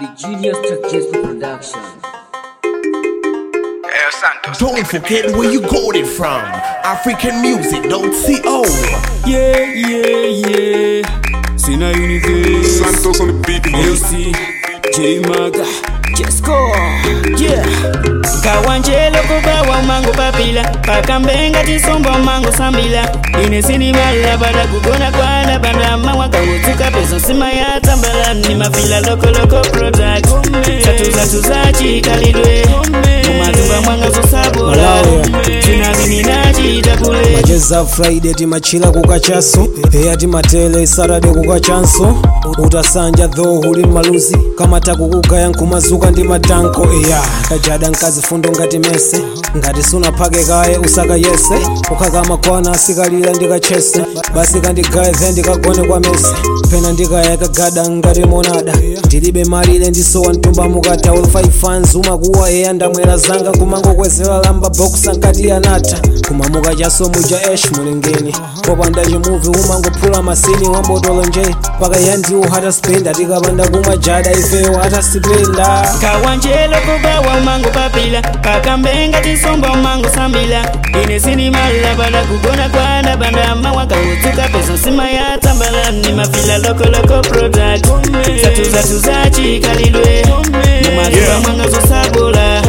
The Genius Trajectory Production. Don't forget where you got it from. AfricanMusic.co. Yeah. Sina Universe. Santos on the beat. LC. J Maga. Just go. Yeah. Kawanjelo kubawa mango papila. Pakambenga tisombo mango sambila. Inesini mala bada kugona kwana banda mawa kamutuka peso sima ya tambala. Ni mafila loko product. Zatu zachi kalidwe. Kumatumba mwanga zosabula. Chinazini naji itabule. Majeza Friday timachila kukachaso. Eya timatele Saturday kukachanso. Utasanja dho huli maluzi. Kama takukugaya nkumazuka ndi matanko. Eya kajada nkazi fundo ngati mese. Ngati suna pake kaye usaka yese. Ukakama kwana asikalila ndikachese. Basi kandigaye then ndikagone kwa mese. Pena ndikaya kagada ngati monada. Ndilibe malile ndisowa ntumba mukata. All 5 fans umakuwa eya ndamwera zanga. Kumango kwezela lamba boxa nkati yanata. Kumamuka chaso muja esh mulingeni. Popanda chimuvi umango pula masini wambotolo nje. Paka yandi uhata spenda tikapanda kumajada ifeyo hata sipenda. Kawanjelo kubawa mango papila. Pakambenga tisombo mango sambila. Inesini mala bada kugona kwana banda mawa kamutuka peso sima ya tambala. Ni mafila loko product. Zatu zachi kalidwe. Numatumba mwanga zosabula.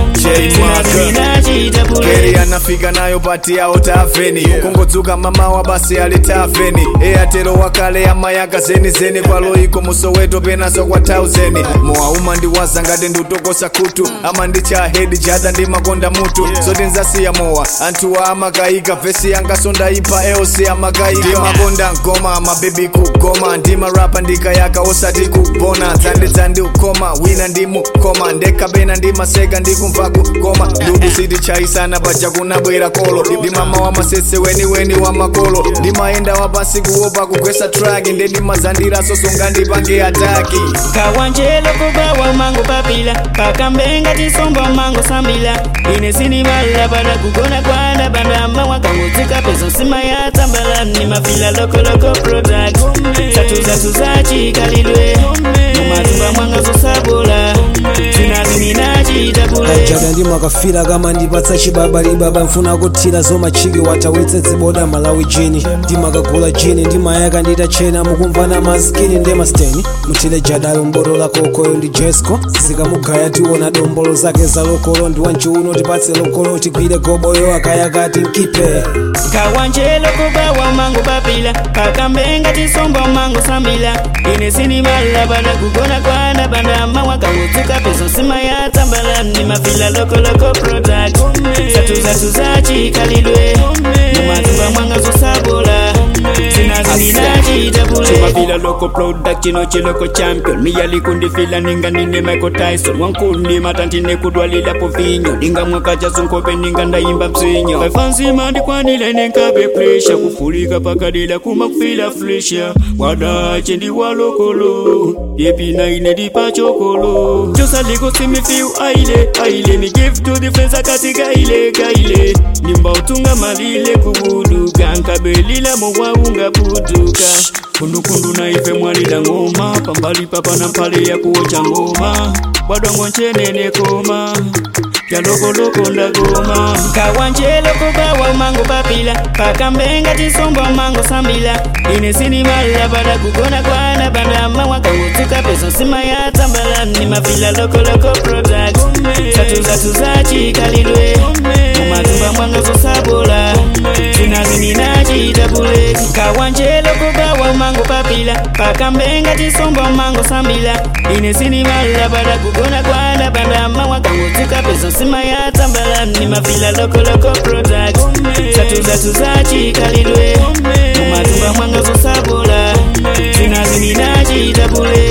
Keri anafika nayo pati ya otafeni. Kungotuka mama wa basi alitafeni. Eyatero wakale ya mayaka zeni. Kwa loiko musoweto penaso kwa tauzeni. Moa uma ndi wazangade ndutokosa kutu. Ama ndi cha hedi jada ndi makonda mutu. Sote nzasi ya moa antuwa amakaika. Vesi yanga sonda ipa eosi ya makaika. Ndi makonda ngoma mabebi kugoma. Ndi marapa ndika yaka osati kubona. Zandi ukoma wina ndi mukoma. Ndeka bena ndi masega ndi kumvaku goma. Ndugu sidi chai sana bacha kuna bwera kolo. Ndi mama wa masese weni wa makolo. Ndi maenda wa basi kuopa kukwesa track. Ndi mazandira sosonga ndi pange ataki. Kawanjelo kubawa mango papila. Pakambenga tisombo mango sambila. Inesini mala bada kugona kwana banda mawa kamutuka peso sima ya tambala. Ni mafila loko product. Zatu zachi kalidwe. Numatumba mwanga zosabula. Chinazini naji itabule. Kajada ndi makafila kama ndipatsa chibabali baba mfuna kutira zoma chiki watawetse ziboda Malawi jini. Ndi makagula jini ndi mayaka nditachena mukumvana maskini ndi masteni. Mutile jadalo mboro la kokoyo ndi Jesco. Zikamugaya tiona dombolo zake za lokolo ndi wanchiuno tipatse lokolo tigwire goboyo akayakati nkipe. Kawanjelo kubawa mango papila. Pakambenga tisombo mango sambila. Inesini mala bada kugona kwana banda mawa kamutuka peso sima ya tambala. Ni mafila loko product. Zatu zachi kalidwe. Numatumba mwanga zosabula. Chinazini naji itabule. Chumafila loko product chino chiloko champion. Miyali kundi fila ninga nine Michael Tyson. Wankundi matantine kudwalila povinyo. Ninga mwaka jasunkope ninga ndaimba msinyo. Wefansi mandi kwa nile nenkabe pressure. Kufulika pakadila kumakufila flisha. Wadache ndi walokolo. Yepi na ine dipa chokolo. Josa liko simi fiu aile. Mi give to the friends akatika gaile. Nimba utunga malile kubuduka. Nkabelila mwa unga buduka. Kundu na ife mwalida ngoma. Pambali papa na mpale ya kuocha ngoma. Wadongo nchene koma. Ya loko ndagoma. Kawanjelo kubawa mango papila. Pakambenga tisombo mango sambila. Inesini mala bada kugona kwana banda mawa kamutuka peso sima ya tambala. Ni mafila loko product. Zatu zachi kalidwe. Numatumba mwanga zosabula. Chinazini naji itabule. Kawanjelo kubawa mango papila. Pakambenga tisombo mango sambila. Inesini mala bada kugona kwana banda mawa kamutuka peso sima ya tambala. Ni mafila loko product. Zatu zachi kalidwe. Numatumba mwanga zosabula. Chinazini naji itabule.